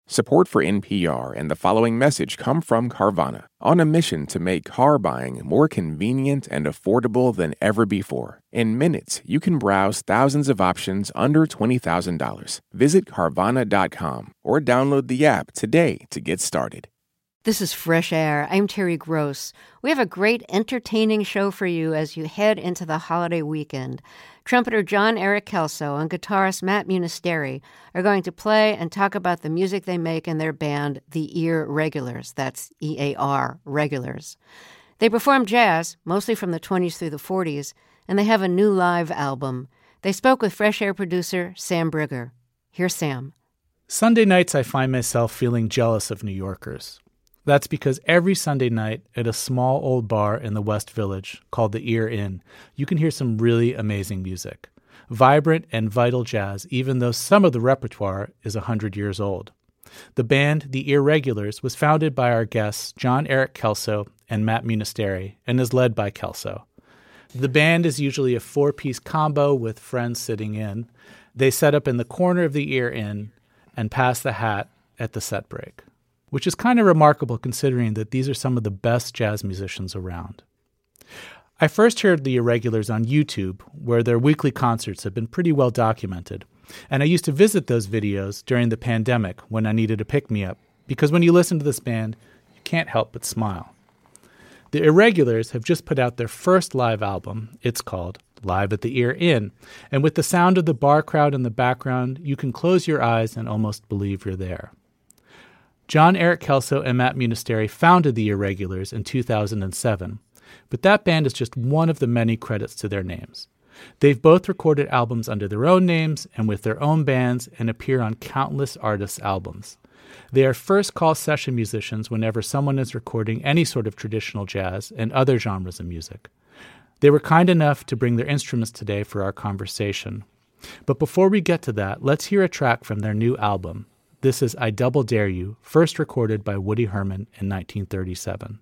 Support for NPR and the following message come from Carvana, on a mission to make car buying more convenient and affordable than ever before. In minutes, you can browse thousands of options under $20,000. Visit Carvana.com or download the app today to get started. This is Fresh Air. I'm Terry Gross. We have a great entertaining show for you as you head into the holiday weekend. Trumpeter John Eric Kelso and guitarist Matt Munisteri are going to play and talk about the music they make in their band, The Ear Regulars. That's EAR, Regulars. They perform jazz, mostly from the 20s through the 40s, and they have a new live album. They spoke with Fresh Air producer Sam Brigger. Here's Sam. Sunday nights I find myself feeling jealous of New Yorkers. That's because every Sunday night at a small old bar in the West Village called the Ear Inn, you can hear some really amazing music. Vibrant and vital jazz, even though some of the repertoire is 100 years old. The band, The Ear Regulars, was founded by our guests John Eric Kelso and Matt Munisteri, and is led by Kelso. The band is usually a four-piece combo with friends sitting in. They set up in the corner of the Ear Inn and pass the hat at the set break, which is kind of remarkable considering that these are some of the best jazz musicians around. I first heard the Irregulars on YouTube, where their weekly concerts have been pretty well documented, and I used to visit those videos during the pandemic when I needed a pick-me-up, because when you listen to this band, you can't help but smile. The Irregulars have just put out their first live album. It's called Live at the Ear Inn, and with the sound of the bar crowd in the background, you can close your eyes and almost believe you're there. John Eric Kelso and Matt Munisteri founded the Irregulars in 2007, but that band is just one of the many credits to their names. They've both recorded albums under their own names and with their own bands and appear on countless artists' albums. They are first-call session musicians whenever someone is recording any sort of traditional jazz and other genres of music. They were kind enough to bring their instruments today for our conversation. But before we get to that, let's hear a track from their new album. This is I Double Dare You, first recorded by Woody Herman in 1937.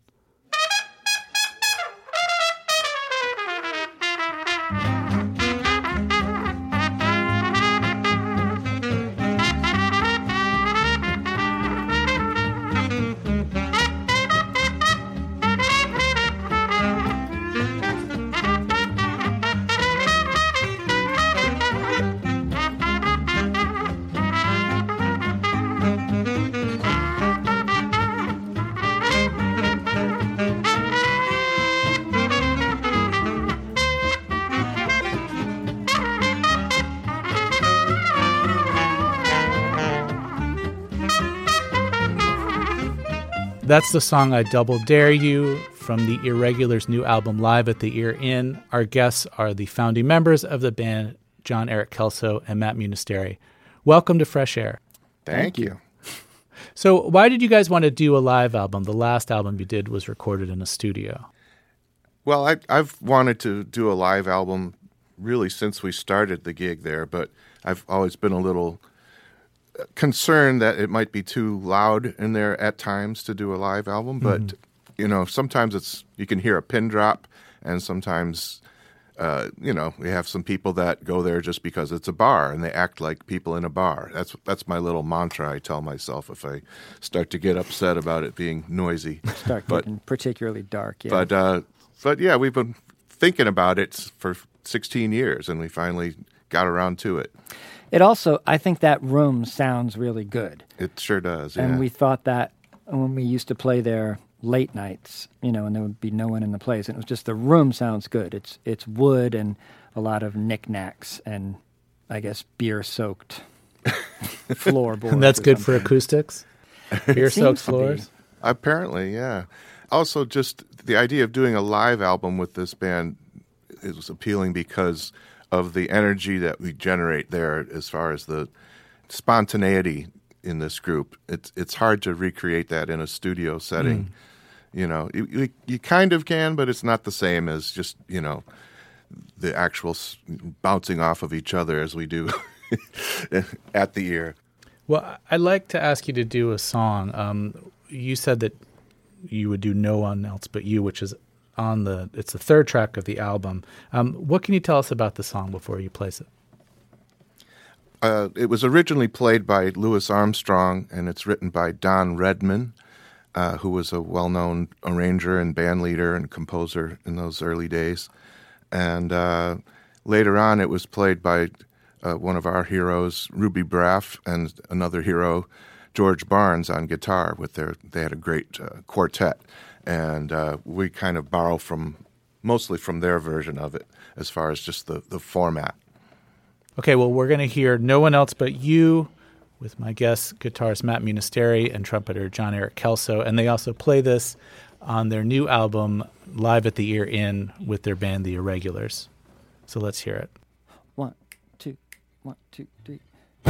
That's the song I Double Dare You from the Irregulars' new album Live at the Ear Inn. Our guests are the founding members of the band, John Eric Kelso and Matt Munisteri. Welcome to Fresh Air. Thank you. So why did you guys want to do a live album? The last album you did was recorded in a studio. Well, I've wanted to do a live album really since we started the gig there, but I've always been a little concerned that it might be too loud in there at times to do a live album. But, you know, sometimes you can hear a pin drop, and sometimes, we have some people that go there just because it's a bar and they act like people in a bar. That's my little mantra I tell myself if I start to get upset about it being noisy. Start getting particularly dark, yeah. But yeah, we've been thinking about it for 16 years, and we finally got around to it. It also, I think that room sounds really good. It sure does, yeah. And we thought that when we used to play there late nights, and there would be no one in the place, and it was just the room sounds good. It's wood and a lot of knickknacks and, I guess, beer-soaked floorboards. And that's good for acoustics? Beer-soaked floors? Apparently, yeah. Also, just the idea of doing a live album with this band is appealing because of the energy that we generate there as far as the spontaneity in this group. It's hard to recreate that in a studio setting. You kind of can, but it's not the same as just, the actual bouncing off of each other as we do at the ear. Well, I'd like to ask you to do a song. You said that you would do No One Else But You, which is it's the third track of the album. What can you tell us about the song before you place it? It was originally played by Louis Armstrong, and it's written by Don Redman, who was a well-known arranger and band leader and composer in those early days. And later on, it was played by one of our heroes, Ruby Braff, and another hero, George Barnes, on guitar. They had a great quartet, and we kind of borrow mostly from their version of it as far as just the format. Okay, well, we're going to hear No One Else But You with my guest, guitarist Matt Munisteri and trumpeter John Eric Kelso. And they also play this on their new album, Live at the Ear In, with their band, The Irregulars. So let's hear it. 1, 2, 1, 2, 3.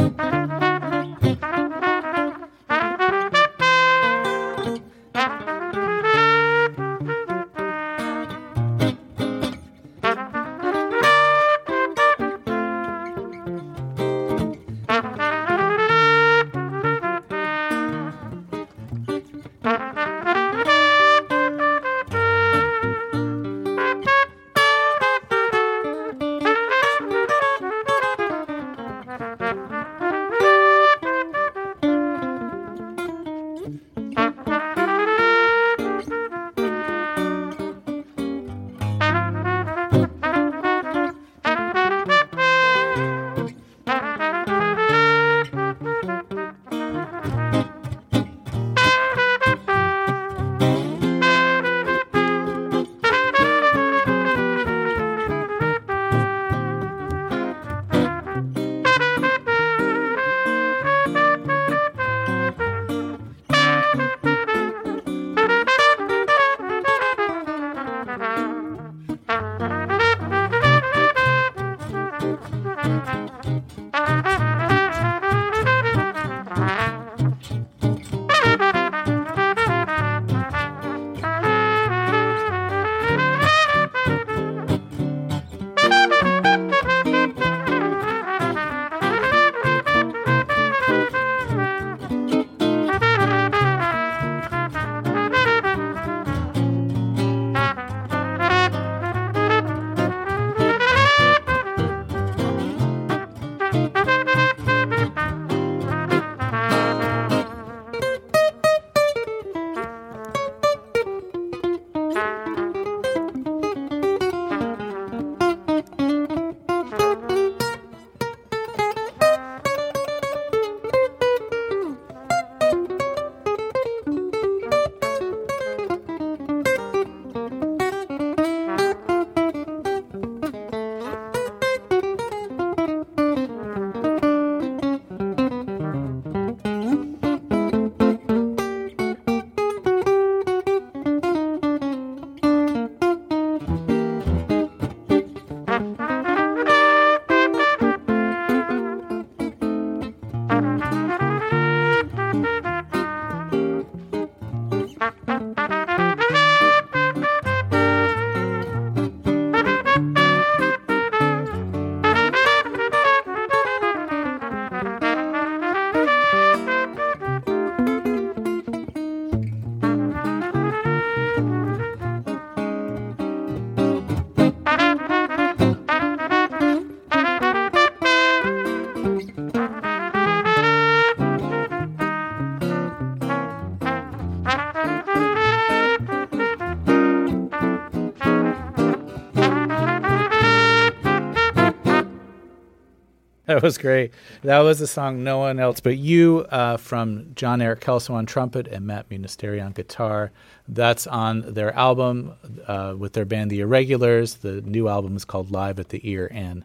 That was great. That was the song No One Else But You from John Eric Kelso on trumpet and Matt Munisteri on guitar. That's on their album with their band The Irregulars. The new album is called Live at the Ear In.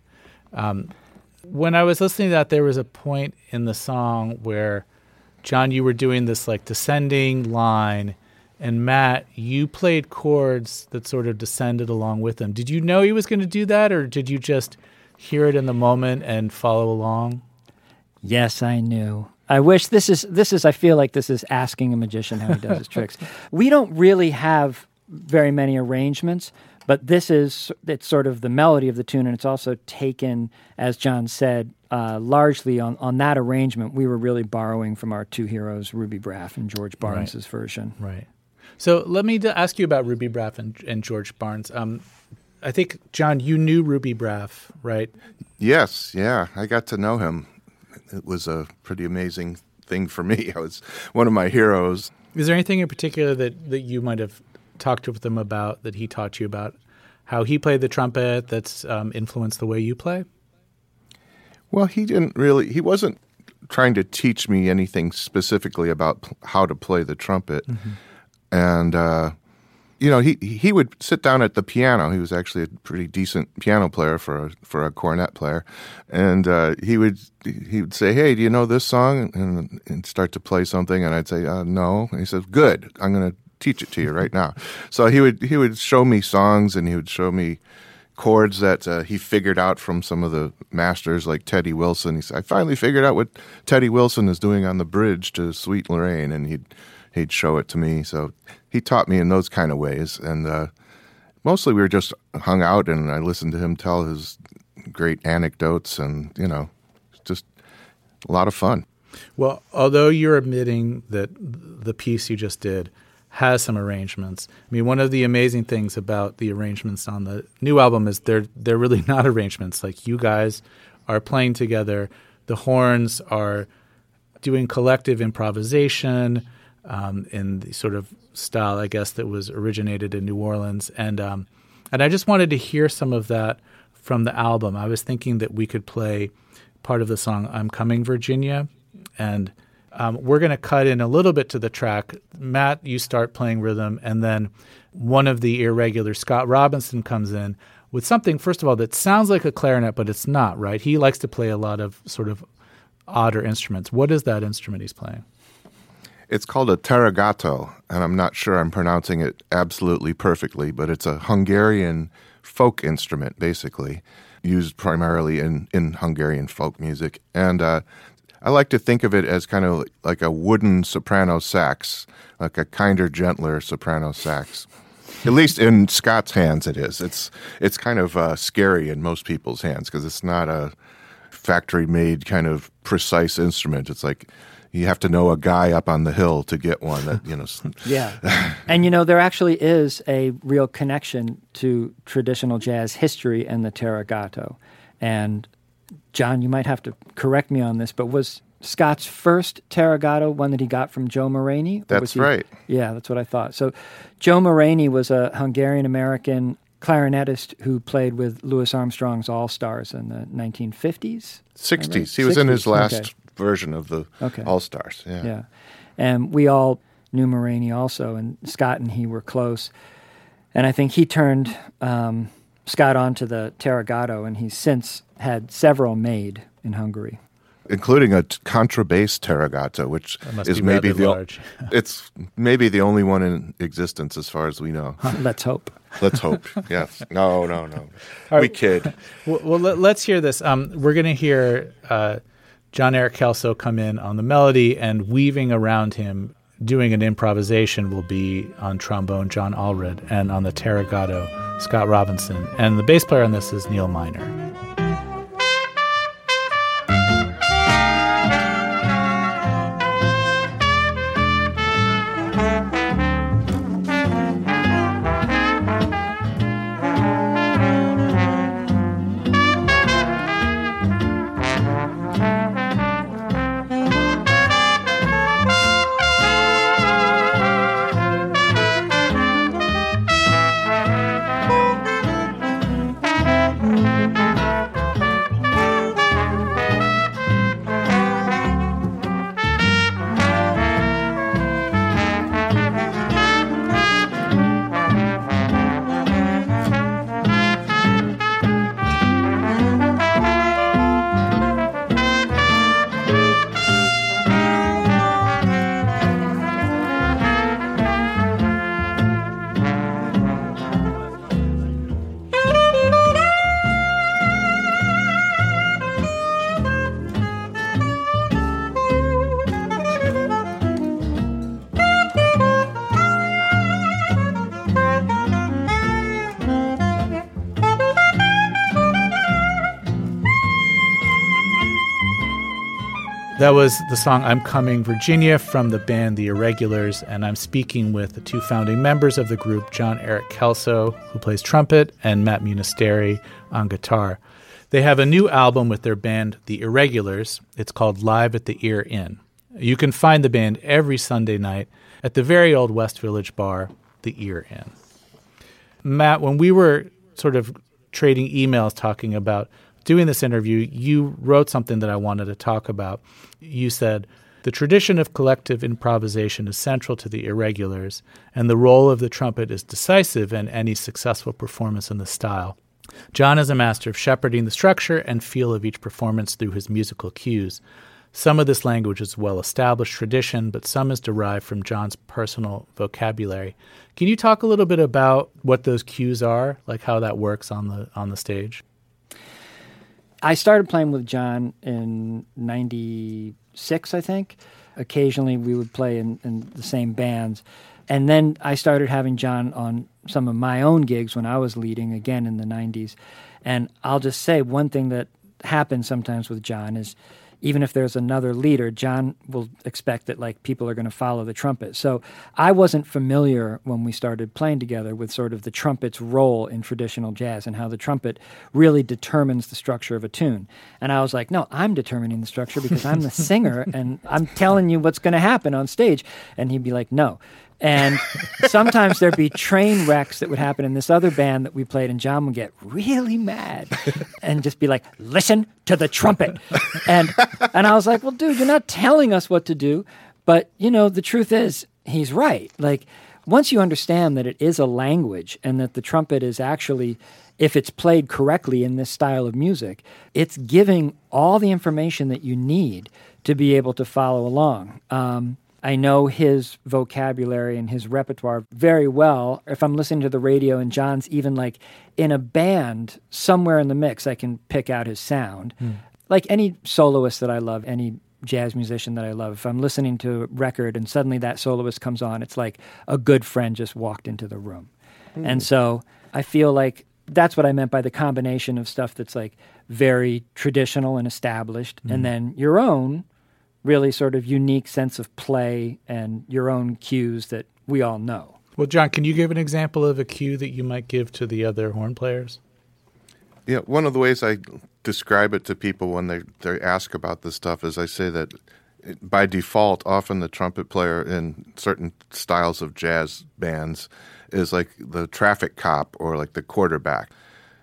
When I was listening to that, there was a point in the song where, John, you were doing this like descending line, and Matt, you played chords that sort of descended along with him. Did you know he was going to do that, or did you just hear it in the moment and follow along? Yes, I knew. I wish this is I feel like this is asking a magician how he does his tricks. We don't really have very many arrangements, but it's sort of the melody of the tune, and it's also taken, as John said, largely on that arrangement. We were really borrowing from our two heroes, Ruby Braff and George Barnes' version. Right. So let me ask you about Ruby Braff and George Barnes. I think, John, you knew Ruby Braff, right? Yes, yeah. I got to know him it was a pretty amazing thing for me. I was one of my heroes. Is there anything in particular that you might have talked with him about, that he taught you about, how he played the trumpet that's influenced the way you play? Well, he wasn't trying to teach me anything specifically about how to play the trumpet. Mm-hmm. And, he would sit down at the piano. He was actually a pretty decent piano player for a cornet player. And he would say, "Hey, do you know this song?" And start to play something. And I'd say, "No." And he says, "Good. I'm going to teach it to you right now." So he would show me songs, and he would show me chords that he figured out from some of the masters like Teddy Wilson. He said, "I finally figured out what Teddy Wilson is doing on the bridge to Sweet Lorraine," and he'd show it to me. So he taught me in those kind of ways. And mostly we were just hung out, and I listened to him tell his great anecdotes, and, just a lot of fun. Well, although you're admitting that the piece you just did has some arrangements, I mean, one of the amazing things about the arrangements on the new album is they're really not arrangements. Like, you guys are playing together. The horns are doing collective improvisation in the sort of style, I guess, that was originated in New Orleans. And I just wanted to hear some of that from the album. I was thinking that we could play part of the song "I'm Coming, Virginia," and we're going to cut in a little bit to the track. Matt, you start playing rhythm, and then one of the irregulars, Scott Robinson, comes in with something, first of all, that sounds like a clarinet, but it's not, right? He likes to play a lot of sort of odder instruments. What is that instrument he's playing? It's called a taragato, and I'm not sure I'm pronouncing it absolutely perfectly, but it's a Hungarian folk instrument, basically, used primarily in Hungarian folk music. And I like to think of it as kind of like a wooden soprano sax, like a kinder, gentler soprano sax. At least in Scott's hands it is. It's kind of scary in most people's hands because it's not a factory-made kind of precise instrument. It's like you have to know a guy up on the hill to get one that, Yeah. And, there actually is a real connection to traditional jazz history and the taragato. And, John, you might have to correct me on this, but was Scott's first taragato one that he got from Joe Maraney? That's right. Yeah, that's what I thought. So Joe Maraney was a Hungarian-American clarinetist who played with Louis Armstrong's All-Stars in the 1950s? 60s. Right? He was in his last okay. version of the All-Stars. Yeah. And we all knew Maraney also, and Scott and he were close. And I think he turned Scott onto the taragato, and he's since had several made in Hungary. Including a contrabass taragato, which is maybe it's maybe the only one in existence as far as we know. Let's hope. Let's hope. Yes. No. We kid. Well, let's hear this. We're going to hear John Eric Kelso come in on the melody, and weaving around him, doing an improvisation, will be on trombone John Allred, and on the taragato Scott Robinson. And the bass player on this is Neil Miner. That was the song "I'm Coming, Virginia" from the band The Irregulars, and I'm speaking with the two founding members of the group, John Eric Kelso, who plays trumpet, and Matt Munisteri on guitar. They have a new album with their band, The Irregulars. It's called Live at the Ear Inn. You can find the band every Sunday night at the very old West Village bar, The Ear Inn. Matt, when we were sort of trading emails talking about doing this interview, you wrote something that I wanted to talk about. You said, the tradition of collective improvisation is central to the Irregulars, and the role of the trumpet is decisive in any successful performance in the style. John is a master of shepherding the structure and feel of each performance through his musical cues. Some of this language is well-established tradition, but some is derived from John's personal vocabulary. Can you talk a little bit about what those cues are, like how that works on the stage? I started playing with John in 96, I think. Occasionally we would play in the same bands. And then I started having John on some of my own gigs when I was leading, again in the 90s. And I'll just say one thing that happens sometimes with John is even if there's another leader, John will expect that like people are going to follow the trumpet. So I wasn't familiar when we started playing together with sort of the trumpet's role in traditional jazz and how the trumpet really determines the structure of a tune. And I was like, no, I'm determining the structure because I'm the singer and I'm telling you what's going to happen on stage. And he'd be like, no. And sometimes there'd be train wrecks that would happen in this other band that we played, and John would get really mad and just be like, listen to the trumpet. And I was like, well, dude, you're not telling us what to do. But, you know, the truth is, he's right. Like, once you understand that it is a language and that the trumpet is actually, if it's played correctly in this style of music, it's giving all the information that you need to be able to follow along. I know his vocabulary and his repertoire very well. If I'm listening to the radio and John's even like in a band somewhere in the mix, I can pick out his sound. Like any soloist that I love, any jazz musician that I love, if I'm listening to a record and suddenly that soloist comes on, it's like a good friend just walked into the room. And so I feel like that's what I meant by the combination of stuff that's like very traditional and established, and then your own really sort of unique sense of play and your own cues that we all know. Well, John, can you give an example of a cue that you might give to the other horn players? Yeah, one of the ways I describe it to people when they ask about this stuff is I say that by default, often the trumpet player in certain styles of jazz bands is like the traffic cop or like the quarterback.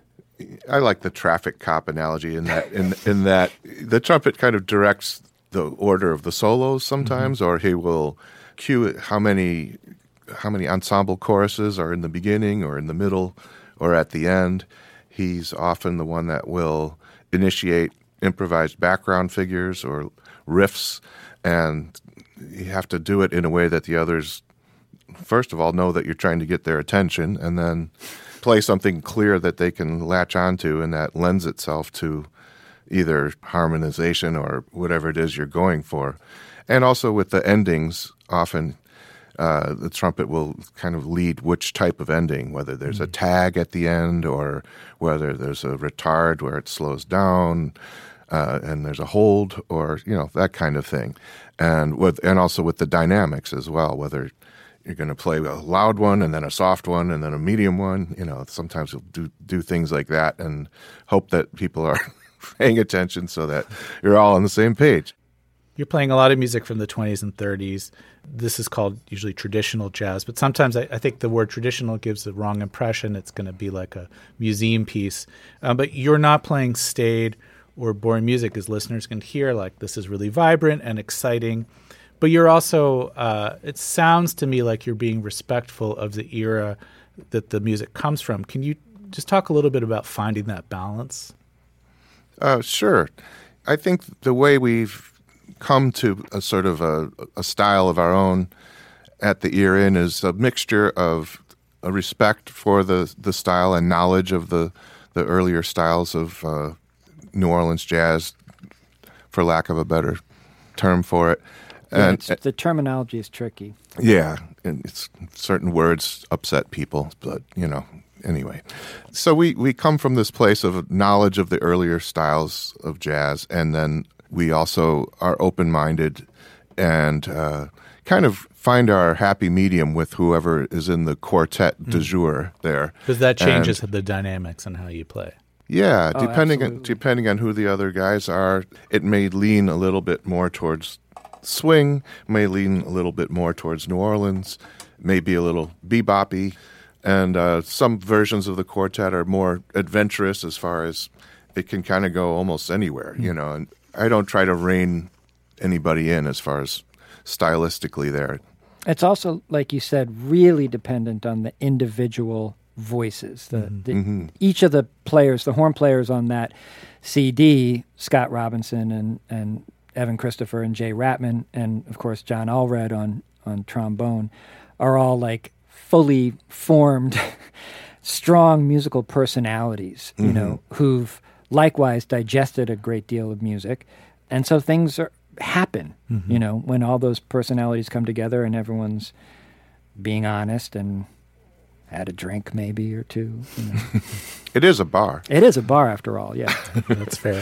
I like the traffic cop analogy in that in that the trumpet kind of directs the order of the solos sometimes, or he will cue how many ensemble choruses are in the beginning or in the middle or at the end. He's often the one that will initiate improvised background figures or riffs, and you have to do it in a way that the others, first of all, know that you're trying to get their attention, and then play something clear that they can latch onto, and that lends itself to either harmonization or whatever it is you're going for. And also with the endings, often the trumpet will kind of lead which type of ending, whether there's a tag at the end or whether there's a retard where it slows down and there's a hold, or, you know, that kind of thing. And also with the dynamics as well, whether you're going to play a loud one and then a soft one and then a medium one. You know, sometimes you'll do things like that and hope that people are paying attention so that you're all on the same page. You're playing a lot of music from the 20s and 30s. This is called usually traditional jazz, but sometimes I think the word traditional gives the wrong impression. It's going to be like a museum piece. But you're not playing staid or boring music, as listeners can hear. Like, this is really vibrant and exciting. But you're also, it sounds to me like you're being respectful of the era that the music comes from. Can you just talk a little bit about finding that balance? Sure. I think the way we've come to a sort of a style of our own at the Ear Inn is a mixture of a respect for the style and knowledge of the earlier styles of New Orleans jazz, for lack of a better term for it. Yeah, and the terminology is tricky. Yeah, and it's certain words upset people, but, you know, anyway. So we come from this place of knowledge of the earlier styles of jazz, and then we also are open-minded and kind of find our happy medium with whoever is in the quartet du jour there. Because that changes the dynamics on how you play. Yeah, Oh, depending on who the other guys are, it may lean a little bit more towards swing, may lean a little bit more towards New Orleans, maybe a little beboppy, and some versions of the quartet are more adventurous as far as it can kind of go almost anywhere, and I don't try to rein anybody in as far as stylistically there. It's also, like you said, really dependent on the individual voices. Each of the players, the horn players on that CD, Scott Robinson and Evan Christopher and Jay Ratman, and of course John Allred on trombone, are all like fully formed, strong musical personalities, who've likewise digested a great deal of music. And so things happen, when all those personalities come together and everyone's being honest and had a drink maybe or two. It is a bar. It is a bar after all, yeah. That's fair.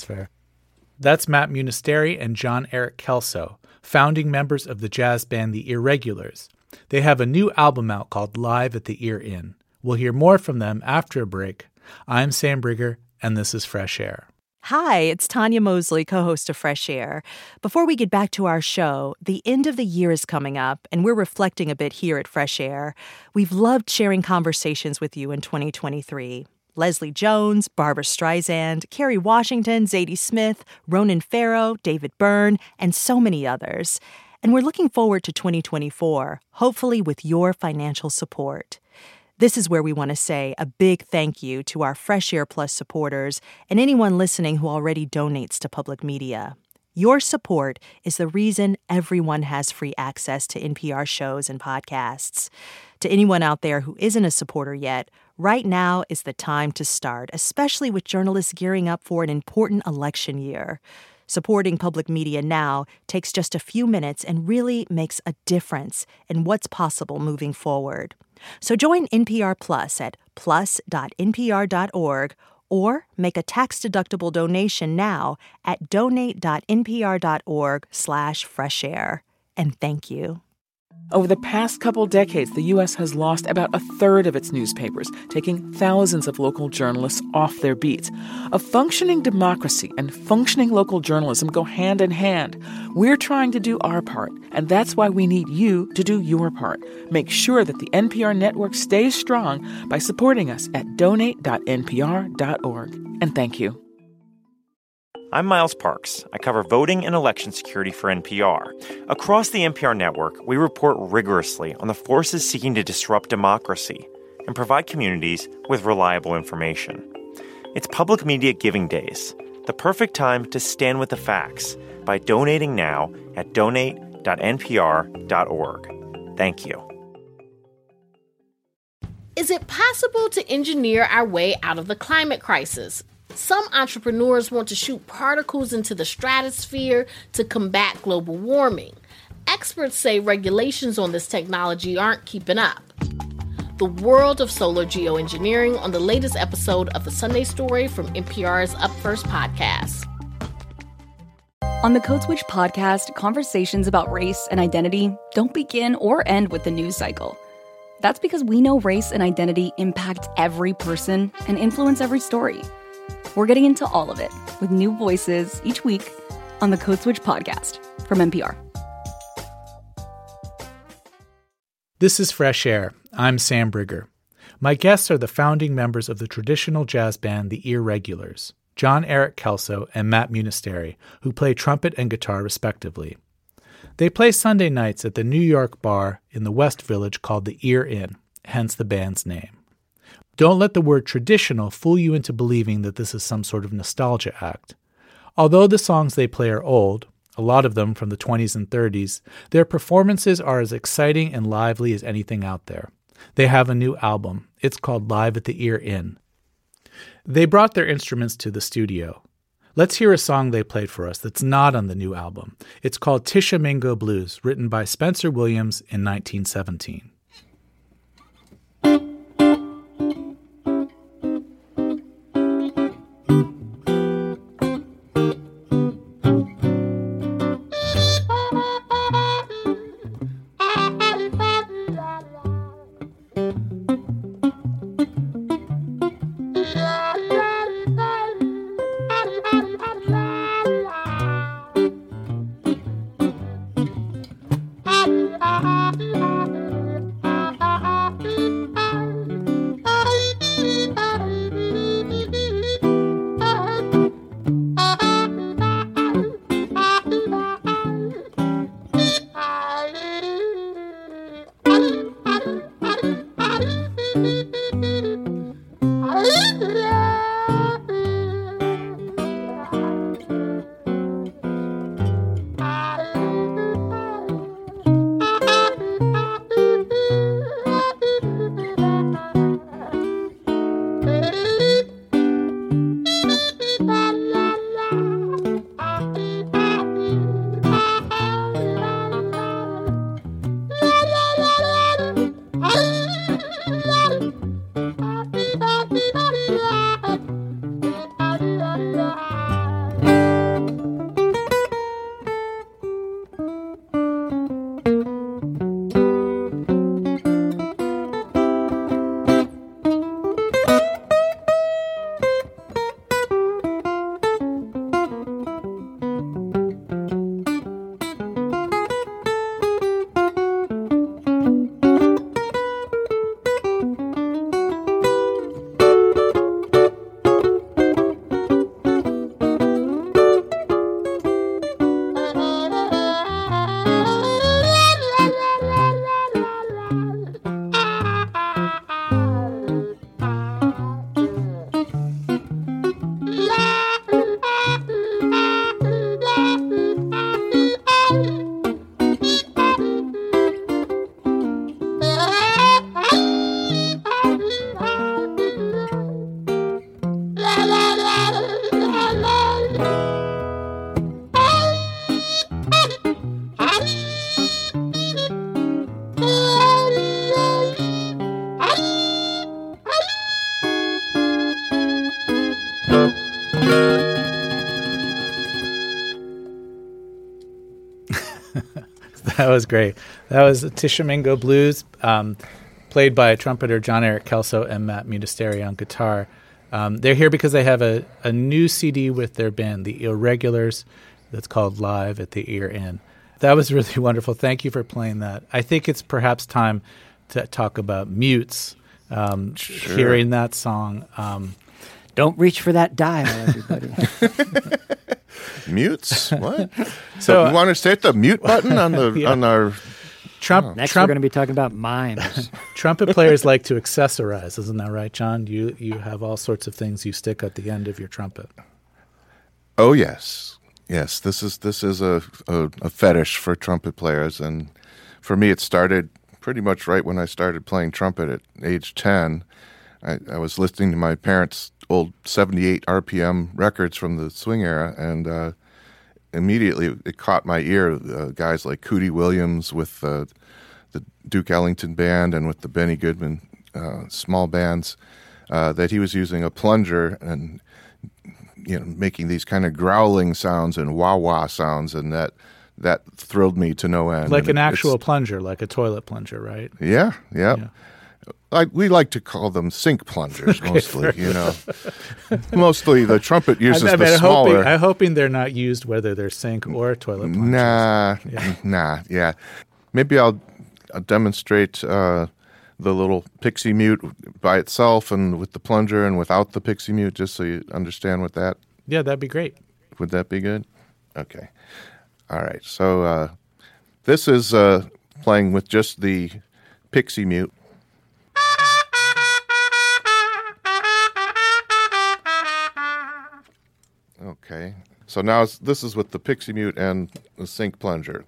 That's Matt Munisteri and John Eric Kelso, founding members of the jazz band The Irregulars. They have a new album out called Live at the Ear Inn. We'll hear more from them after a break. I'm Sam Brigger, and this is Fresh Air. Hi, it's Tanya Mosley, co-host of Fresh Air. Before we get back to our show, the end of the year is coming up, and we're reflecting a bit here at Fresh Air. We've loved sharing conversations with you in 2023. Leslie Jones, Barbra Streisand, Kerry Washington, Zadie Smith, Ronan Farrow, David Byrne, and so many others. And we're looking forward to 2024, hopefully with your financial support. This is where we want to say a big thank you to our Fresh Air Plus supporters and anyone listening who already donates to public media. Your support is the reason everyone has free access to NPR shows and podcasts. To anyone out there who isn't a supporter yet, right now is the time to start, especially with journalists gearing up for an important election year. Supporting public media now takes just a few minutes and really makes a difference in what's possible moving forward. So join NPR Plus at plus.npr.org or make a tax-deductible donation now at donate.npr.org/freshair. And thank you. Over the past couple decades, the U.S. has lost about a third of its newspapers, taking thousands of local journalists off their beats. A functioning democracy and functioning local journalism go hand in hand. We're trying to do our part, and that's why we need you to do your part. Make sure that the NPR network stays strong by supporting us at donate.npr.org. And thank you. I'm Miles Parks. I cover voting and election security for NPR. Across the NPR network, we report rigorously on the forces seeking to disrupt democracy and provide communities with reliable information. It's Public Media Giving Days, the perfect time to stand with the facts by donating now at donate.npr.org. Thank you. Is it possible to engineer our way out of the climate crisis? Some entrepreneurs want to shoot particles into the stratosphere to combat global warming. Experts say regulations on this technology aren't keeping up. The world of solar geoengineering on the latest episode of The Sunday Story from NPR's Up First podcast. On the Code Switch podcast, conversations about race and identity don't begin or end with the news cycle. That's because we know race and identity impact every person and influence every story. We're getting into all of it with new voices each week on the Code Switch podcast from NPR. This is Fresh Air. I'm Sam Brigger. My guests are the founding members of the traditional jazz band The Irregulars, John Eric Kelso and Matt Munisteri, who play trumpet and guitar respectively. They play Sunday nights at the New York bar in the West Village called the Ear Inn, hence the band's name. Don't let the word traditional fool you into believing that this is some sort of nostalgia act. Although the songs they play are old, a lot of them from the 20s and 30s, their performances are as exciting and lively as anything out there. They have a new album. It's called Live at the Ear Inn. They brought their instruments to the studio. Let's hear a song they played for us that's not on the new album. It's called Tishomingo Blues, written by Spencer Williams in 1917. That was great. That was Tishomingo Blues, played by trumpeter John Eric Kelso and Matt Munisteri on guitar. They're here because they have a new CD with their band, The Irregulars, that's called Live at the Ear Inn. That was really wonderful. Thank you for playing that. I think it's perhaps time to talk about Mutes. Sure. Hearing that song. Don't reach for that dial, everybody. Mutes? What? So you want to set the mute button on the on our Trump? Next, we're going to be talking about mimes. Trumpet players like to accessorize, isn't that right, John? You have all sorts of things you stick at the end of your trumpet. Oh yes, yes. This is a fetish for trumpet players, and for me, it started pretty much right when I started playing trumpet at age 10. I was listening to my parents' old 78 RPM records from the swing era, and immediately it caught my ear. Guys like Cootie Williams with the Duke Ellington Band and with the Benny Goodman small bands, that he was using a plunger and making these kind of growling sounds and wah-wah sounds, and that thrilled me to no end. Like an actual plunger, like a toilet plunger, right? Yeah. We like to call them sink plungers mostly, Mostly the trumpet uses the smaller. I'm hoping they're not used whether they're sink or toilet plungers. Nah. Maybe I'll demonstrate the little Pixie Mute by itself and with the plunger and without the Pixie Mute, just so you understand what that... Yeah, that'd be great. Would that be good? Okay. All right. So this is playing with just the Pixie Mute. Okay. So now this is with the Pixie Mute and the sink plunger.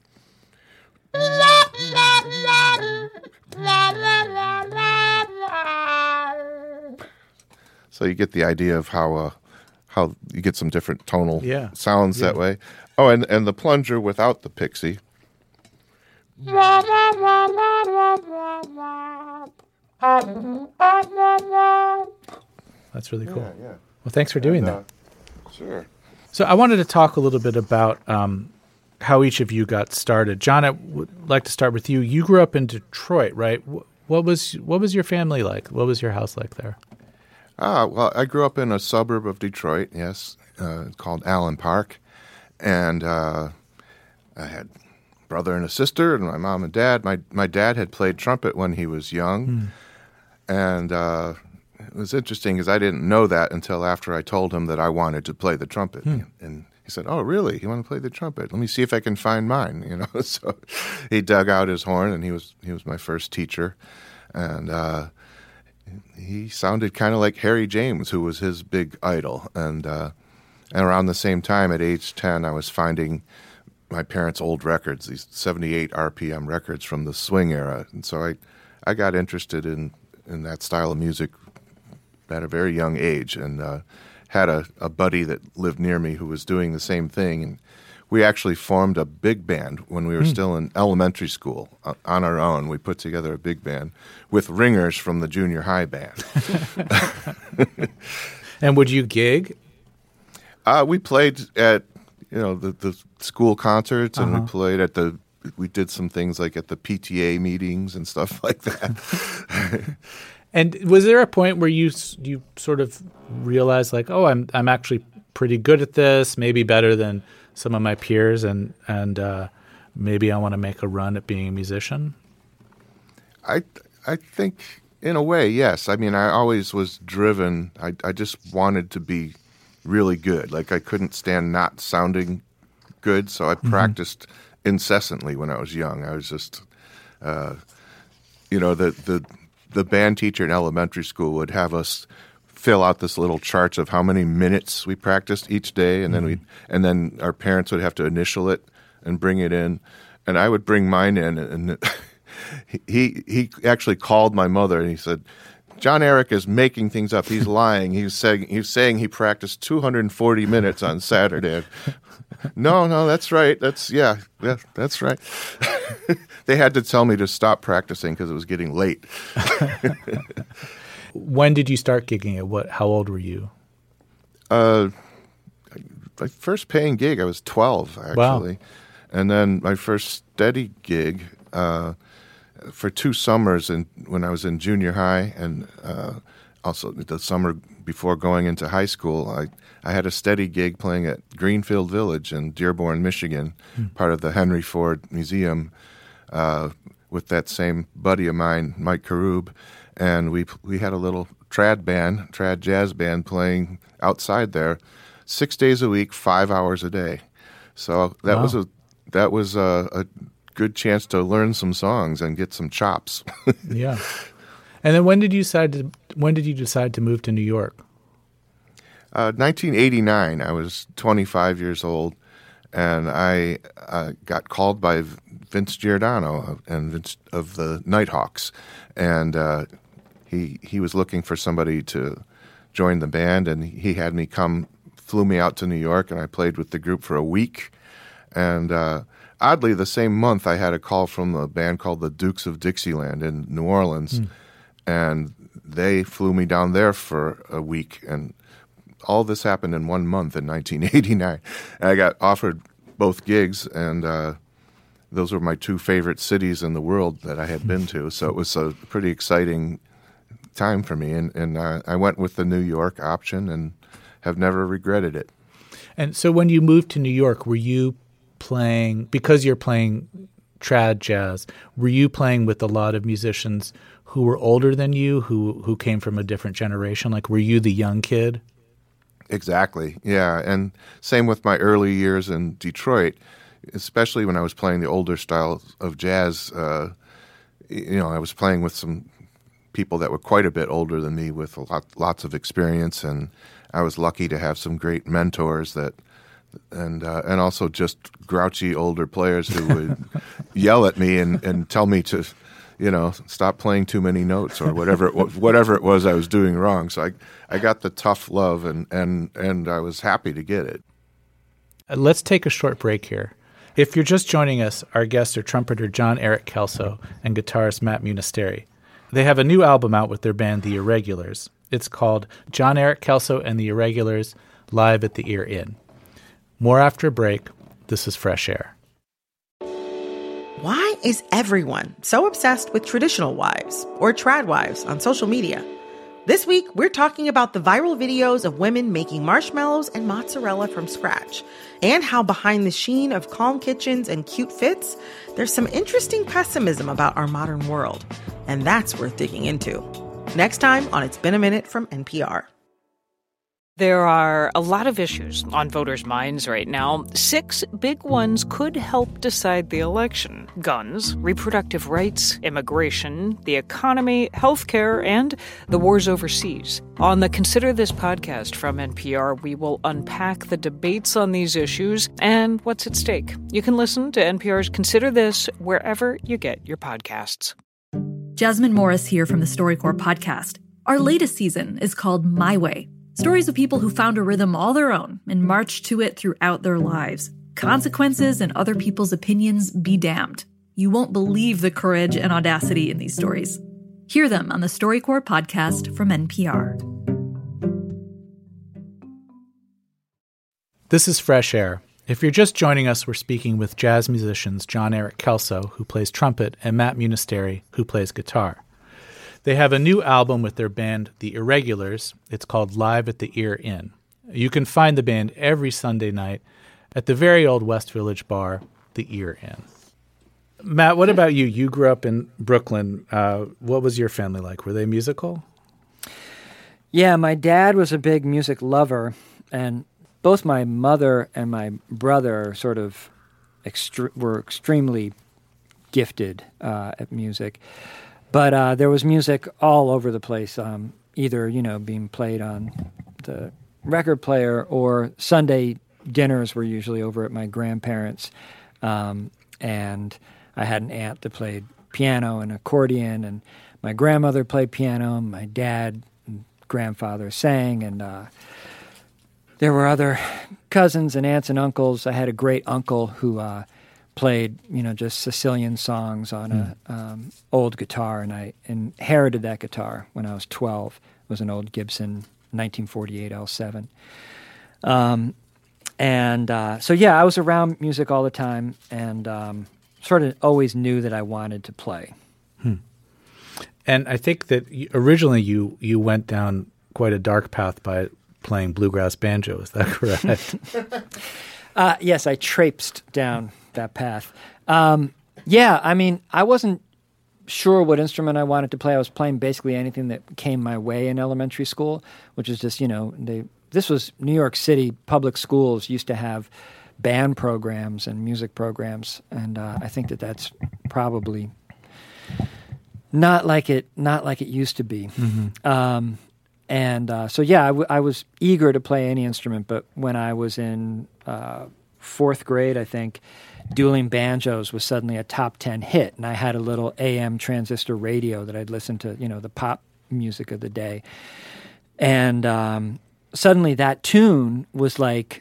So you get the idea of how you get some different tonal sounds that way. Oh, and the plunger without the Pixie. That's really cool. Yeah. Well, thanks for doing that. Sure. So I wanted to talk a little bit about how each of you got started. John, I would like to start with you. You grew up in Detroit, right? What was your family like? What was your house like there? Well, I grew up in a suburb of Detroit, yes, called Allen Park. And I had brother and a sister, and my mom and dad. My dad had played trumpet when he was young, and it was interesting because I didn't know that until after I told him that I wanted to play the trumpet. And he said, "Oh, really? You want to play the trumpet? Let me see if I can find mine." You know, so he dug out his horn, and he was my first teacher, and he sounded kind of like Harry James, who was his big idol. And around the same time, at age 10, I was finding my parents' old records, these 78 RPM records from the swing era, and so I got interested in that style of music at a very young age, and had a buddy that lived near me who was doing the same thing, and we actually formed a big band when we were still in elementary school on our own. We put together a big band with ringers from the junior high band. And would you gig? We played at the school concerts, and we played at we did some things like at the PTA meetings and stuff like that. And was there a point where you sort of realized like, oh, I'm actually pretty good at this, maybe better than some of my peers, and maybe I want to make a run at being a musician? I think in a way, yes. I mean, I always was driven. I just wanted to be really good. Like I couldn't stand not sounding good, so I practiced incessantly when I was young. I was just, the band teacher in elementary school would have us fill out this little charts of how many minutes we practiced each day, and then our parents would have to initial it and bring it in, and I would bring mine in, and he actually called my mother and he said, "John Eric is making things up. He's lying. He's saying he practiced 240 minutes on Saturday." No, that's right. That's right. They had to tell me to stop practicing because it was getting late. When did you start gigging it? How old were you? My first paying gig, I was 12, actually. Wow. And then my first steady gig for 2 summers when I was in junior high, and also the summer before going into high school, I had a steady gig playing at Greenfield Village in Dearborn, Michigan, part of the Henry Ford Museum, with that same buddy of mine, Mike Karub, and we had a little trad jazz band playing outside there 6 days a week, 5 hours a day. So that was a good chance to learn some songs and get some chops. Yeah. And then when did you decide to move to New York? 1989. I was 25 years old, and I got called by Vince Giordano of the Nighthawks, and he was looking for somebody to join the band, and he had me flew me out to New York, and I played with the group for a week. And oddly, the same month, I had a call from a band called the Dukes of Dixieland in New Orleans, and they flew me down there for a week. And all this happened in 1 month in 1989. And I got offered both gigs, and those were my 2 favorite cities in the world that I had been to. So it was a pretty exciting time for me. And I went with the New York option and have never regretted it. And so when you moved to New York, were you playing, because you're playing trad jazz, were you playing with a lot of musicians who were older than you, who came from a different generation? Like, were you the young kid? Exactly, yeah. And same with my early years in Detroit, especially when I was playing the older styles of jazz. I was playing with some people that were quite a bit older than me with lots of experience, and I was lucky to have some great mentors and also just grouchy older players who would yell at me and tell me to, stop playing too many notes or whatever it was I was doing wrong. So I got the tough love, and I was happy to get it. Let's take a short break here. If you're just joining us, our guests are trumpeter John Eric Kelso and guitarist Matt Munisteri. They have a new album out with their band, The Irregulars. It's called John Eric Kelso and The Irregulars Live at the Ear Inn. More after a break. This is Fresh Air. Why is everyone so obsessed with traditional wives or trad wives on social media? This week, we're talking about the viral videos of women making marshmallows and mozzarella from scratch, and how behind the sheen of calm kitchens and cute fits, there's some interesting pessimism about our modern world. And that's worth digging into. Next time on It's Been a Minute from NPR. There are a lot of issues on voters' minds right now. 6 big ones could help decide the election: guns, reproductive rights, immigration, the economy, healthcare, and the wars overseas. On the Consider This podcast from NPR, we will unpack the debates on these issues and what's at stake. You can listen to NPR's Consider This wherever you get your podcasts. Jasmine Morris here from the StoryCorps podcast. Our latest season is called My Way. Stories of people who found a rhythm all their own and marched to it throughout their lives. Consequences and other people's opinions be damned. You won't believe the courage and audacity in these stories. Hear them on the StoryCorps podcast from NPR. This is Fresh Air. If you're just joining us, we're speaking with jazz musicians John Eric Kelso, who plays trumpet, and Matt Munisteri, who plays guitar. They have a new album with their band, The Irregulars. It's called Live at the Ear Inn. You can find the band every Sunday night at the very old West Village bar, The Ear Inn. Matt, what about you? You grew up in Brooklyn. What was your family like? Were they musical? Yeah, my dad was a big music lover, and both my mother and my brother sort of were extremely gifted at music. But there was music all over the place, either, being played on the record player, or Sunday dinners were usually over at my grandparents'. And I had an aunt that played piano and accordion, and my grandmother played piano, and my dad and grandfather sang, and there were other cousins and aunts and uncles. I had a great uncle who played, just Sicilian songs on a old guitar, and I inherited that guitar when I was 12. It was an old Gibson 1948 L7. I was around music all the time, and sort of always knew that I wanted to play. And I think that originally you went down quite a dark path by playing bluegrass banjo. Is that correct? Yes, I traipsed down that path. I wasn't sure what instrument I wanted to play. I was playing basically anything that came my way in elementary school, which is just, this was New York City. Public schools used to have band programs and music programs, and I think that's probably not like it used to be. Mm-hmm. I was eager to play any instrument, but when I was in 4th grade, I think, dueling banjos was suddenly a top 10 hit, and I had a little AM transistor radio that I'd listen to, the pop music of the day. And suddenly that tune was like,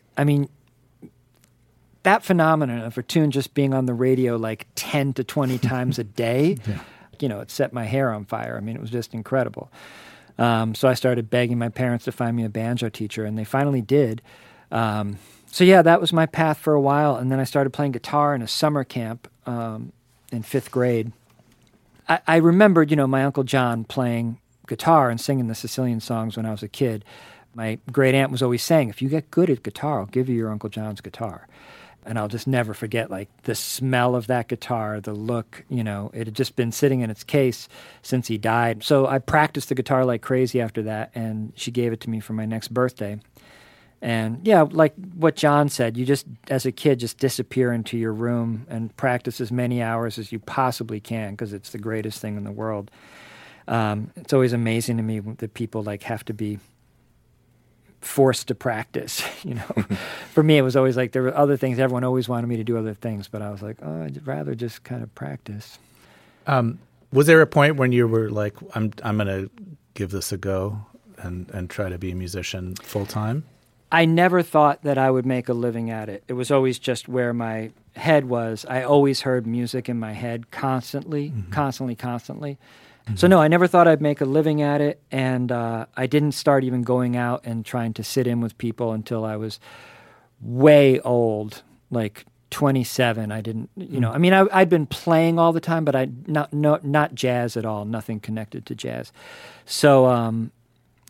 that phenomenon of a tune just being on the radio like 10 to 20 times a day, it set my hair on fire. It was just incredible. So I started begging my parents to find me a banjo teacher, and they finally did. That was my path for a while, and then I started playing guitar in a summer camp in 5th grade. I remembered, my Uncle John playing guitar and singing the Sicilian songs when I was a kid. My great aunt was always saying, if you get good at guitar, I'll give you your Uncle John's guitar. And I'll just never forget, the smell of that guitar, the look, it had just been sitting in its case since he died. So I practiced the guitar like crazy after that, and she gave it to me for my next birthday. And like what John said, you just, as a kid, just disappear into your room and practice as many hours as you possibly can, because it's the greatest thing in the world. It's always amazing to me that people have to be forced to practice, For me, it was always there were other things. Everyone always wanted me to do other things, but I was like, I'd rather just kind of practice. Was there a point when you were like, I'm going to give this a go and try to be a musician full time? I never thought that I would make a living at it. It was always just where my head was. I always heard music in my head constantly. Mm-hmm. So no, I never thought I'd make a living at it, and I didn't start even going out and trying to sit in with people until I was way old, 27. I didn't, I'd been playing all the time, but not jazz at all, nothing connected to jazz. So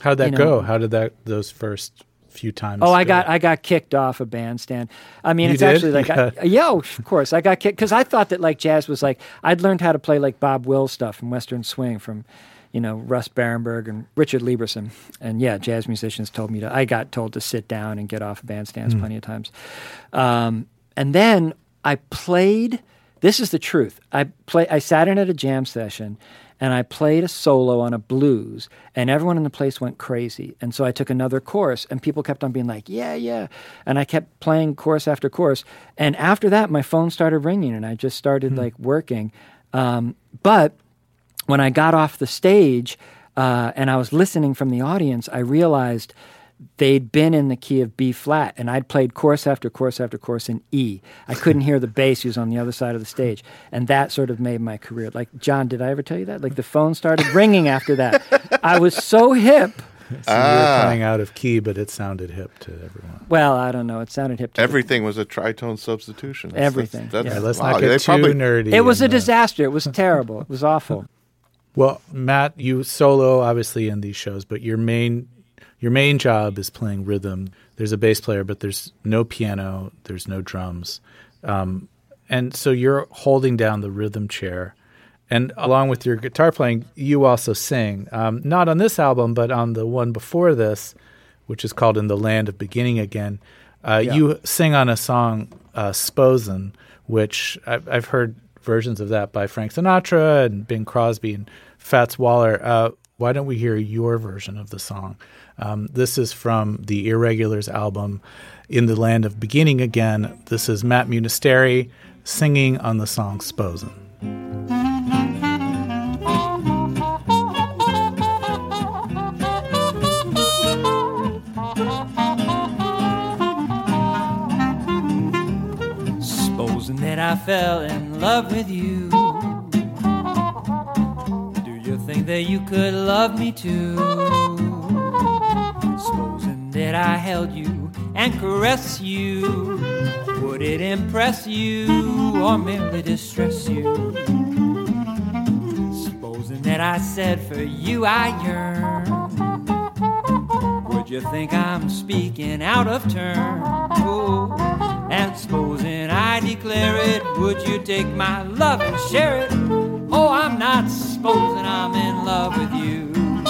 How'd that go? How did those first few times? Oh, I got kicked off a bandstand. I mean, You it's did? actually like, of course, I got kicked because I thought that like jazz was like I'd learned how to play like Bob Wills stuff from Western Swing from, Russ Barenberg and Richard Lieberson, and jazz musicians told me I got told to sit down and get off bandstands plenty of times, and then I played. This is the truth. I sat in at a jam session. And I played a solo on a blues, and everyone in the place went crazy. And so I took another chorus, and people kept on being like, yeah. And I kept playing chorus after chorus. And after that, my phone started ringing, and I just started like working. But when I got off the stage and I was listening from the audience, I realized they'd been in the key of B flat, and I'd played chorus after chorus after chorus in E. I couldn't hear the bass. He was on the other side of the stage. And that sort of made my career. Like, John, did I ever tell you that? Like, the phone started ringing after that. I was so hip. So you were playing out of key, but it sounded hip to everyone. Well, I don't know. It sounded hip to everything was a tritone substitution. Everything. Let's not get too nerdy. It was a disaster. It was terrible. It was awful. Well, Matt, you solo, obviously, in these shows, but your main job is playing rhythm. There's a bass player, but there's no piano, there's no drums. And so you're holding down the rhythm chair. And along with your guitar playing, you also sing. Not on this album, but on the one before this, which is called In the Land of Beginning Again. You sing on a song, Sposen, which I've heard versions of that by Frank Sinatra and Bing Crosby and Fats Waller. Why don't we hear your version of the song? This is from the Irregulars album, In the Land of Beginning Again. This is Matt Munisteri singing on the song Sposen. Supposing that I fell in love with you, do you think that you could love me too? Supposing that I held you and caressed you, would it impress you or merely distress you? Supposing that I said for you I yearn, would you think I'm speaking out of turn? Oh, and supposing I declare it, would you take my love and share it? Oh, I'm not supposing I'm in love with you.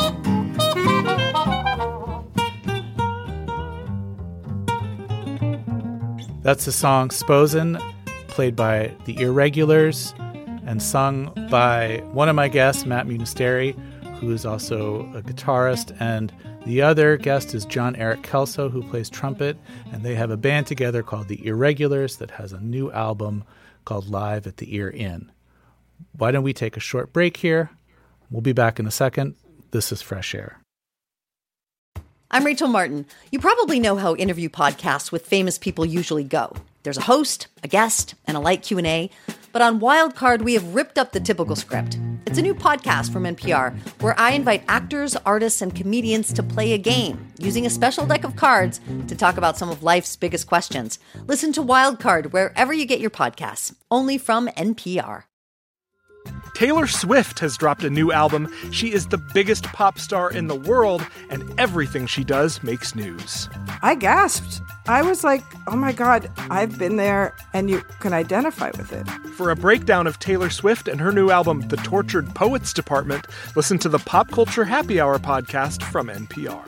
That's the song Sposen, played by the Irregulars and sung by one of my guests, Matt Munisteri, who is also a guitarist, and the other guest is John Eric Kelso, who plays trumpet, and they have a band together called the Irregulars that has a new album called Live at the Ear Inn. Why don't we take a short break here? We'll be back in a second. This is Fresh Air. I'm Rachel Martin. You probably know how interview podcasts with famous people usually go. There's a host, a guest, and a light Q&A. But on Wildcard, we have ripped up the typical script. It's a new podcast from NPR where I invite actors, artists, and comedians to play a game using a special deck of cards to talk about some of life's biggest questions. Listen to Wildcard wherever you get your podcasts, only from NPR. Taylor Swift has dropped a new album. She is the biggest pop star in the world, and everything she does makes news. I gasped. I was like, oh my God, I've been there, and you can identify with it. For a breakdown of Taylor Swift and her new album, The Tortured Poets Department, listen to the Pop Culture Happy Hour podcast from NPR.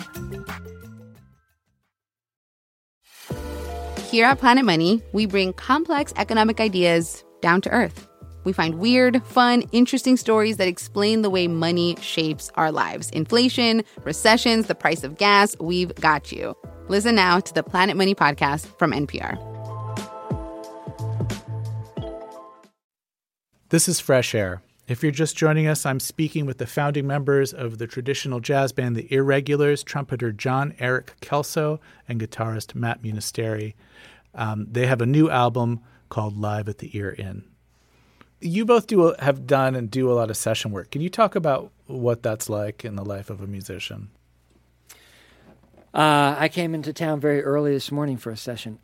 Here at Planet Money, we bring complex economic ideas down to earth. We find weird, fun, interesting stories that explain the way money shapes our lives. Inflation, recessions, the price of gas, we've got you. Listen now to the Planet Money podcast from NPR. This is Fresh Air. If you're just joining us, I'm speaking with the founding members of the traditional jazz band The Irregulars, trumpeter John Eric Kelso and guitarist Matt Munisteri. They have a new album called Live at the Ear Inn. You both have done and do a lot of session work. Can you talk about what that's like in the life of a musician? I came into town very early this morning for a session.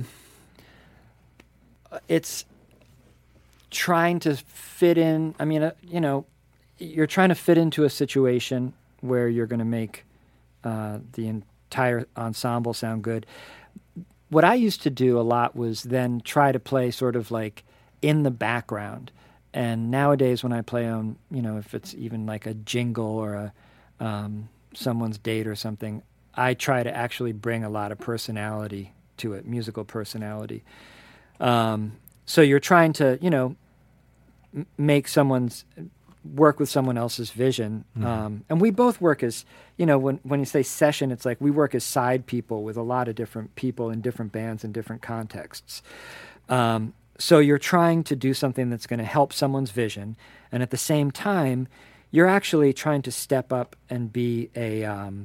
It's trying to fit in. I mean, you're trying to fit into a situation where you're going to make the entire ensemble sound good. What I used to do a lot was then try to play sort of like in the background. And nowadays when I play on, if it's even like a jingle or someone's date or something, I try to actually bring a lot of personality to it, musical personality. So you're trying to, make work with someone else's vision. And we both work as, when you say session, it's like we work as side people with a lot of different people in different bands in different contexts. So you're trying to do something that's going to help someone's vision. And at the same time, you're actually trying to step up and be a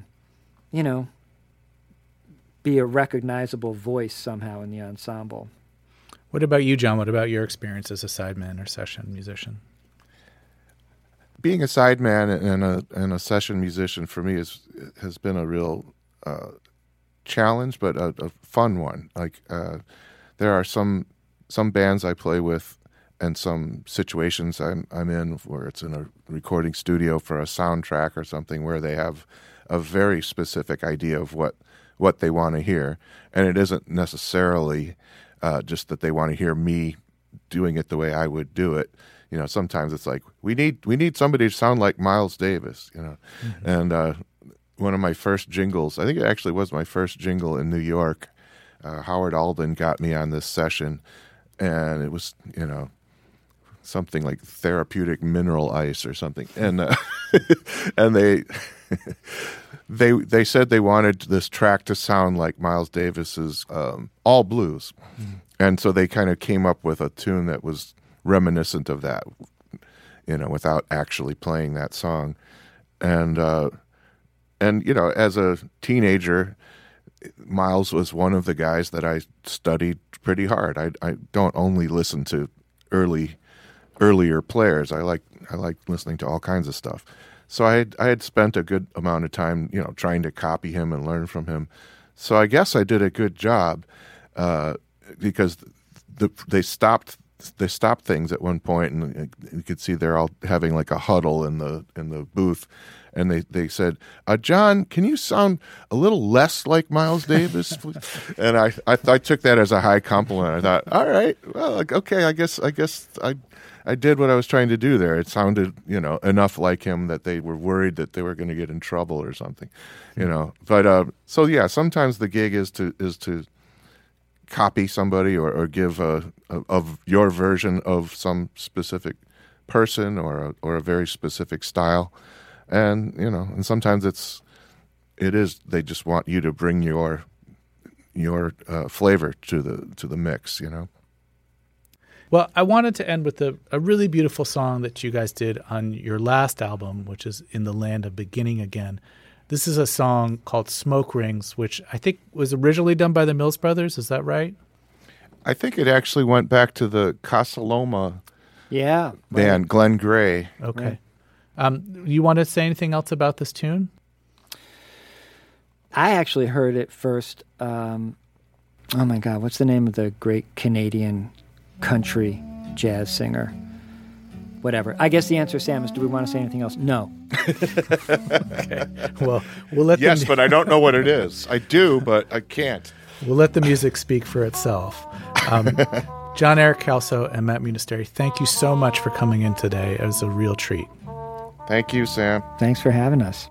recognizable voice somehow in the ensemble. What about you, John? What about your experience as a sideman or session musician? Being a sideman and a session musician for me has been a real challenge, but a fun one. Like there are some bands I play with, and some situations I'm in where it's in a recording studio for a soundtrack or something where they have a very specific idea of what they want to hear, and it isn't necessarily just that they want to hear me doing it the way I would do it. Sometimes it's like we need somebody to sound like Miles Davis. And one of my first jingles, I think it actually was my first jingle in New York. Howard Alden got me on this session, and it was something like therapeutic mineral ice or something, and and they said they wanted this track to sound like Miles Davis's All Blues, and so they kind of came up with a tune that was reminiscent of that, without actually playing that song. And as a teenager, Miles was one of the guys that I studied pretty hard. I don't only listen to earlier players. I like listening to all kinds of stuff. So I had spent a good amount of time, trying to copy him and learn from him. So I guess I did a good job because they stopped things at one point, and you could see they're all having like a huddle in the booth, and they said, "John, can you sound a little less like Miles Davis?" And I took that as a high compliment. I thought, all right, well, okay, I guess I did what I was trying to do there. It sounded enough like him that they were worried that they were going to get in trouble or something, But so yeah, sometimes the gig is to copy somebody or give of your version of some specific person or a very specific style, and and sometimes they just want you to bring your flavor to the mix. Well, I wanted to end with a really beautiful song that you guys did on your last album, which is In the Land of Beginning Again. This is a song called Smoke Rings, which I think was originally done by the Mills Brothers. Is that right? I think it actually went back to the Casa Loma band, right. Glenn Gray. Okay. Right. You want to say anything else about this tune? I actually heard it first. Oh my God, what's the name of the great Canadian country jazz singer? Whatever. I guess the answer, Sam, is do we want to say anything else? No. Okay. Well, we'll let Yes, but I don't know what it is. I do, but I can't. We'll let the music speak for itself. John Eric Kelso and Matt Munisteri, thank you so much for coming in today. It was a real treat. Thank you, Sam. Thanks for having us.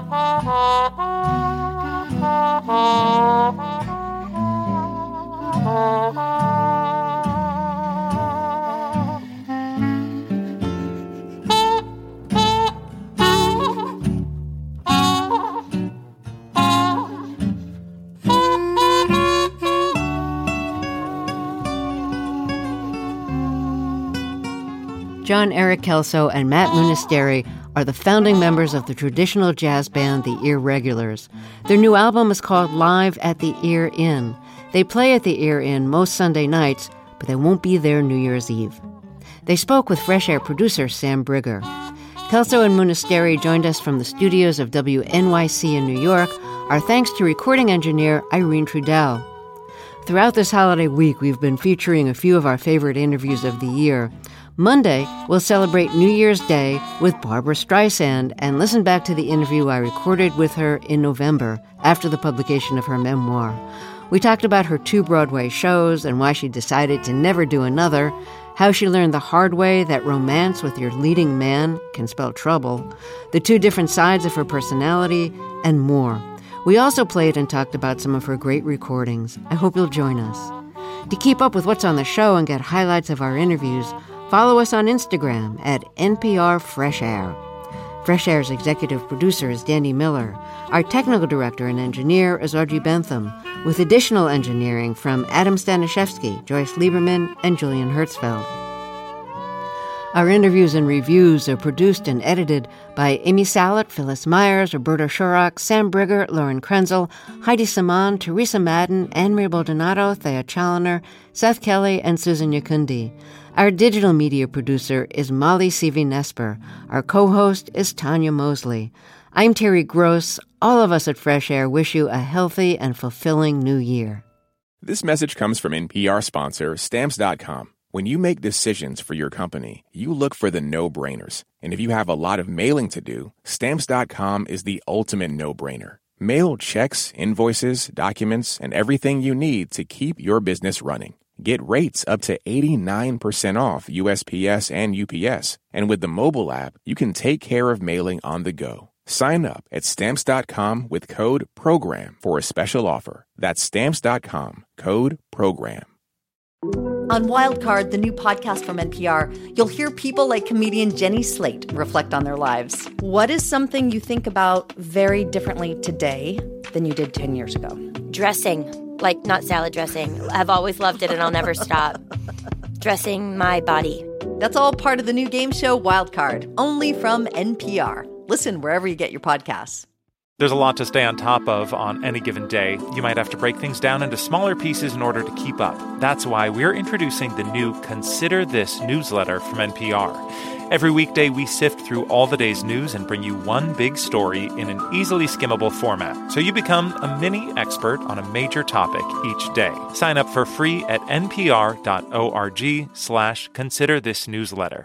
John Eric Kelso and Matt Munisteri are the founding members of the traditional jazz band The Irregulars. Their new album is called Live at the Ear Inn. They play at the Ear Inn most Sunday nights, but they won't be there New Year's Eve. They spoke with Fresh Air producer Sam Brigger. Kelso and Munisteri joined us from the studios of WNYC in New York. Our thanks to recording engineer Irene Trudell. Throughout this holiday week, we've been featuring a few of our favorite interviews of the year. Monday, we'll celebrate New Year's Day with Barbra Streisand and listen back to the interview I recorded with her in November after the publication of her memoir. We talked about her 2 Broadway shows and why she decided to never do another, how she learned the hard way that romance with your leading man can spell trouble, the 2 different sides of her personality, and more. We also played and talked about some of her great recordings. I hope you'll join us. To keep up with what's on the show and get highlights of our interviews, follow us on Instagram at NPR Fresh Air. Fresh Air's executive producer is Danny Miller. Our technical director and engineer is Audrey Bentham, with additional engineering from Adam Staniszewski, Joyce Lieberman, and Julian Hertzfeld. Our interviews and reviews are produced and edited by Amy Salit, Phyllis Myers, Roberta Shorrock, Sam Brigger, Lauren Krenzel, Heidi Saman, Teresa Madden, Anne-Marie Baldonado, Thea Chaloner, Seth Kelly, and Susan Yakundi. Our digital media producer is Molly Seavey-Nesper. Our co-host is Tanya Mosley. I'm Terry Gross. All of us at Fresh Air wish you a healthy and fulfilling new year. This message comes from NPR sponsor Stamps.com. When you make decisions for your company, you look for the no-brainers. And if you have a lot of mailing to do, Stamps.com is the ultimate no-brainer. Mail checks, invoices, documents, and everything you need to keep your business running. Get rates up to 89% off USPS and UPS. And with the mobile app, you can take care of mailing on the go. Sign up at Stamps.com with code PROGRAM for a special offer. That's Stamps.com, code PROGRAM. On Wildcard, the new podcast from NPR, you'll hear people like comedian Jenny Slate reflect on their lives. What is something you think about very differently today than you did 10 years ago? Dressing. Like, not salad dressing. I've always loved it and I'll never stop. Dressing my body. That's all part of the new game show Wildcard, only from NPR. Listen wherever you get your podcasts. There's a lot to stay on top of on any given day. You might have to break things down into smaller pieces in order to keep up. That's why we're introducing the new Consider This newsletter from NPR. Every weekday, we sift through all the day's news and bring you one big story in an easily skimmable format, so you become a mini expert on a major topic each day. Sign up for free at npr.org/considerthisnewsletter.